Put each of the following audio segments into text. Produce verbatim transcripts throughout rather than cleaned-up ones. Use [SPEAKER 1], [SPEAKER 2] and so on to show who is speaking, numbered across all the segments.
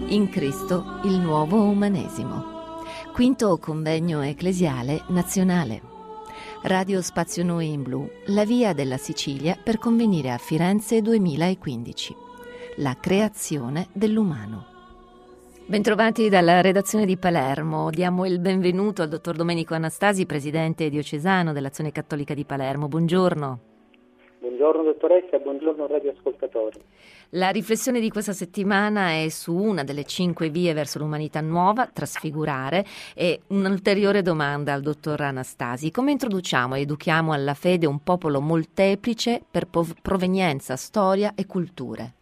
[SPEAKER 1] In Cristo il nuovo umanesimo. Quinto convegno ecclesiale nazionale. Radio Spazio Noi in Blu, la via della Sicilia per convenire a Firenze duemilaquindici. La creazione dell'umano. Bentrovati dalla redazione di Palermo. Diamo il benvenuto al dottor Domenico Anastasi, presidente diocesano dell'Azione Cattolica di Palermo. Buongiorno.
[SPEAKER 2] Buongiorno dottoressa, buongiorno radioascoltatori.
[SPEAKER 1] La riflessione di questa settimana è su una delle cinque vie verso l'umanità nuova, trasfigurare, e un'ulteriore domanda al dottor Anastasi. Come introduciamo e educhiamo alla fede un popolo molteplice per pov- provenienza, storia e culture?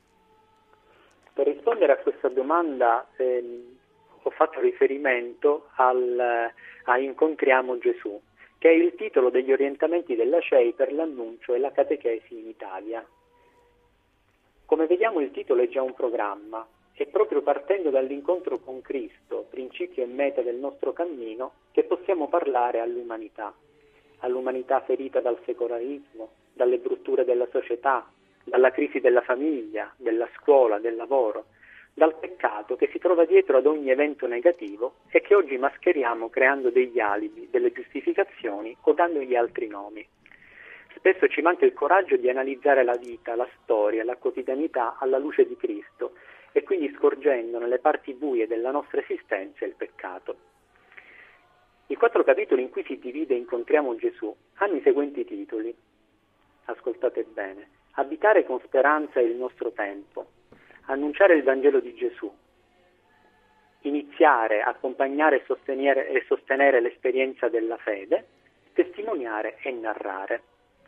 [SPEAKER 2] Per rispondere a questa domanda ehm, ho fatto riferimento al, a Incontriamo Gesù, che è il titolo degli orientamenti della C E I per l'annuncio e la catechesi in Italia. Come vediamo, il titolo è già un programma e proprio partendo dall'incontro con Cristo, principio e meta del nostro cammino, che possiamo parlare all'umanità, all'umanità ferita dal secolarismo, dalle brutture della società, dalla crisi della famiglia, della scuola, del lavoro, dal peccato che si trova dietro ad ogni evento negativo e che oggi mascheriamo creando degli alibi, delle giustificazioni o dandogli altri nomi. Spesso ci manca il coraggio di analizzare la vita, la storia, la quotidianità alla luce di Cristo e quindi scorgendo nelle parti buie della nostra esistenza il peccato. I quattro capitoli in cui si divide Incontriamo Gesù hanno i seguenti titoli. Ascoltate bene. Abitare con speranza il nostro tempo. Annunciare il Vangelo di Gesù, iniziare, accompagnare e sostenere, e sostenere l'esperienza della fede, testimoniare e narrare.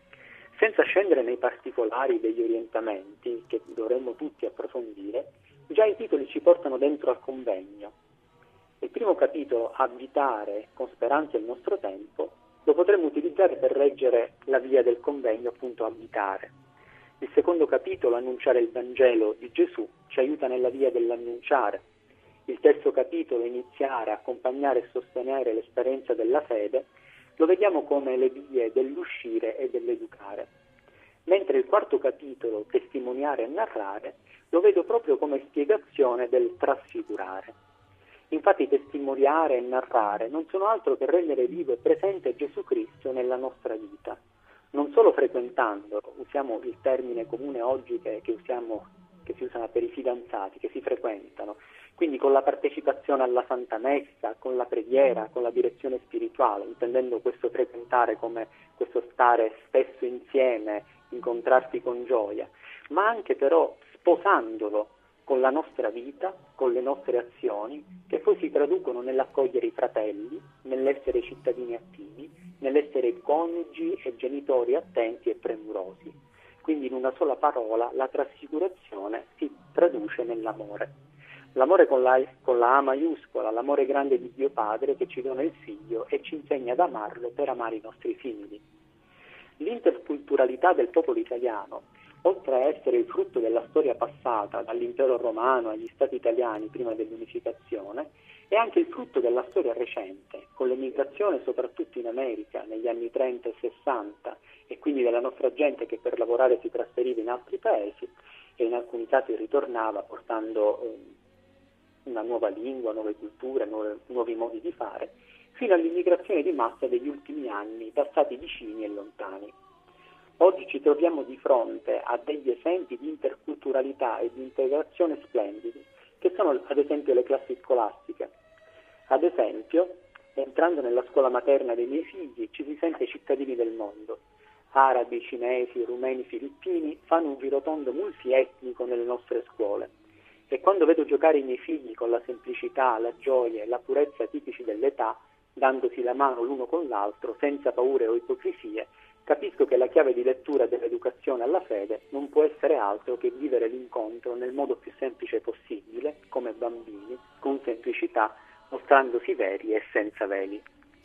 [SPEAKER 2] Senza scendere nei particolari degli orientamenti, che dovremmo tutti approfondire, già i titoli ci portano dentro al convegno. Il primo capitolo, Abitare con speranza il nostro tempo, lo potremmo utilizzare per reggere la via del convegno, appunto abitare. Il secondo capitolo, Annunciare il Vangelo di Gesù, ci aiuta nella via dell'annunciare. Il terzo capitolo, Iniziare, accompagnare e sostenere l'esperienza della fede, lo vediamo come le vie dell'uscire e dell'educare. Mentre il quarto capitolo, Testimoniare e narrare, lo vedo proprio come spiegazione del trasfigurare. Infatti testimoniare e narrare non sono altro che rendere vivo e presente Gesù Cristo nella nostra vita. Non solo frequentandolo, usiamo il termine comune oggi che, che, usiamo, che si usa per i fidanzati, che si frequentano, quindi con la partecipazione alla Santa Messa, con la preghiera, con la direzione spirituale, intendendo questo frequentare come questo stare spesso insieme, incontrarsi con gioia, ma anche però sposandolo con la nostra vita, con le nostre azioni, che poi si traducono nell'accogliere i fratelli, nell'essere cittadini attivi, nell'essere coniugi e genitori attenti e premurosi. Quindi in una sola parola la trasfigurazione si traduce nell'amore. L'amore con la, con la A maiuscola, l'amore grande di Dio Padre che ci dona il Figlio e ci insegna ad amarlo per amare i nostri figli. L'interculturalità del popolo italiano, oltre a essere il frutto della storia passata, dall'impero romano agli stati italiani prima dell'unificazione, è anche il frutto della storia recente, con l'emigrazione soprattutto in America negli anni trenta e sessanta, e quindi della nostra gente che per lavorare si trasferiva in altri paesi e in alcuni casi ritornava portando eh, una nuova lingua, nuove culture, nuove, nuovi modi di fare, fino all'immigrazione di massa degli ultimi anni da stati vicini e lontani. Oggi ci troviamo di fronte a degli esempi di interculturalità e di integrazione splendidi, che sono ad esempio le classi scolastiche. Ad esempio, entrando nella scuola materna dei miei figli, ci si sente cittadini del mondo. Arabi, cinesi, rumeni, filippini fanno un girotondo multietnico nelle nostre scuole. E quando vedo giocare i miei figli con la semplicità, la gioia e la purezza tipici dell'età, dandosi la mano l'uno con l'altro, senza paure o ipocrisie, capisco che la chiave di lettura dell'educazione alla fede non può essere altro che vivere l'incontro nel modo più semplice possibile, come bambini, con semplicità, mostrandosi veri e senza veli.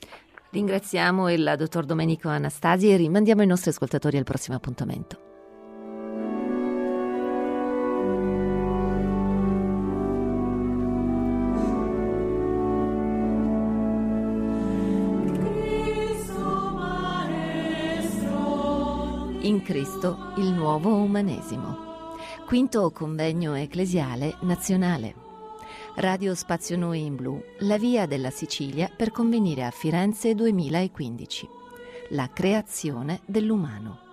[SPEAKER 1] Ringraziamo il dottor Domenico Anastasi e rimandiamo i nostri ascoltatori al prossimo appuntamento. In Cristo il nuovo umanesimo. Quinto convegno ecclesiale nazionale. Radio Spazio Noi in Blu, la via della Sicilia per convenire a Firenze duemilaquindici. La creazione dell'umano.